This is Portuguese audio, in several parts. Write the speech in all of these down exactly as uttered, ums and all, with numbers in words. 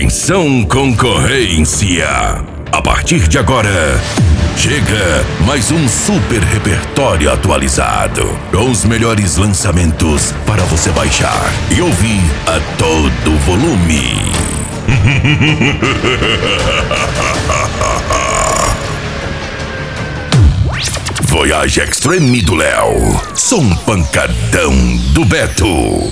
Atenção, concorrência! A partir de agora, chega mais um super repertório atualizado, com os melhores lançamentos para você baixar e ouvir a todo volume. Voyage Extreme do Léo, som pancadão do Beto.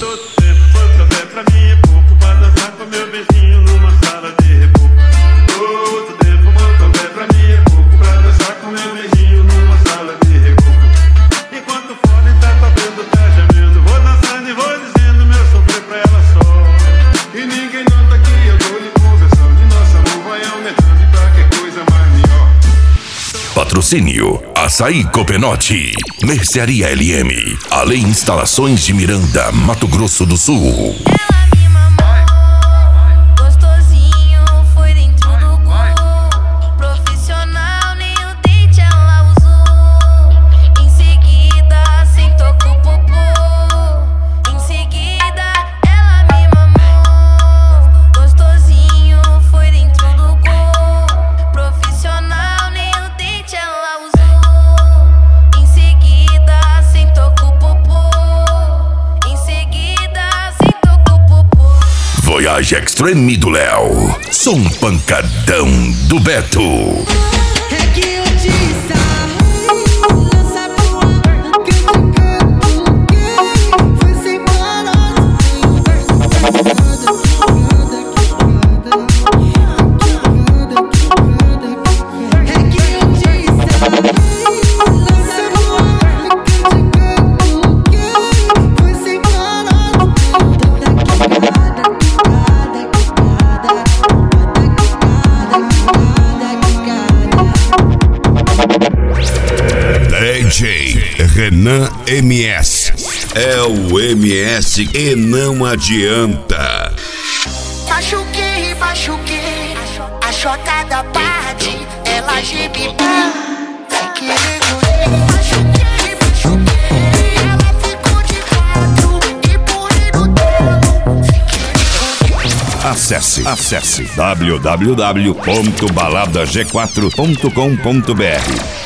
Patrocínio Açaí Copenote, Mercearia L M, além instalações de Miranda, Mato Grosso do Sul. Voyage Extreme do Léo, som pancadão do Beto. D J Renan M S é o M S e não adianta. Machuquei, machuquei, achou a cada parte, ela geme bem, sem querer doer. Machuquei, machuquei, ela ficou de quatro e pulei no dedo, sem querer doer. Acesse, acesse w w w ponto balada g quatro ponto com ponto b r.